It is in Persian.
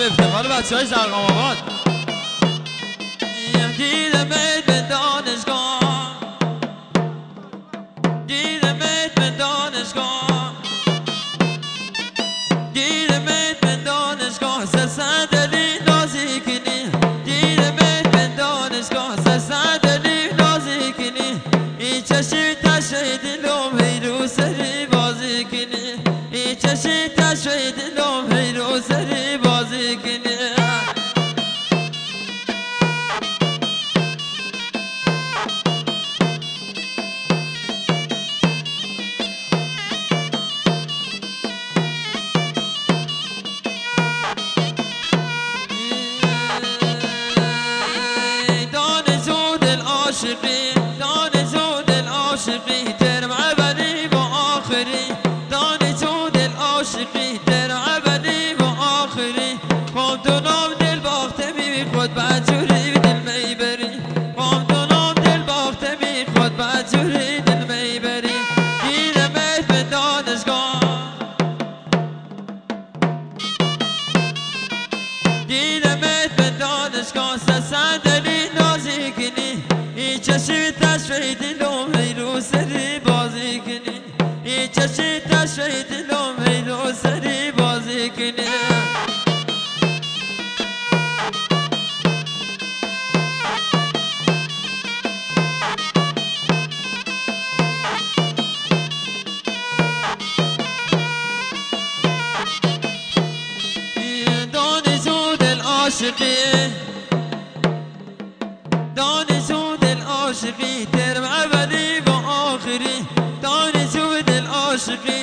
به افتخار بچه های زرقام آباد. دیدمت به دانشگاه، دیدمت به دانشگاه، دیدمت به دانشگاه، سه صندلی نازی کنی. دیدمت به دانشگاه، سه صندلی نازی کنی. این چشی تشوی دلم هی رو سری بازی کنی. این چشی تشوی دلم هی رو سری بازی کنی. دانشجو دل عاشقی ترم اولی و آخری. دانشجو دل عاشقی ترم اولی و آخری. قام دونم دل باخته بی خود بجوری دل میبری. قام دونم دل باخته بی خود بجوری دل میبری. دیدمت به دانشگاه، دیدمت به دانشگاه، سه صندلی نازی کنی. این چشی تشوی دلم هی رو سری بازی کنی. این چشی تشوی دلم هی رو سری بازی کنی. دانشجو دل عاشقی، دانشجو دل عاشقی ترم اولی و آخری. دانشجو دل عاشقی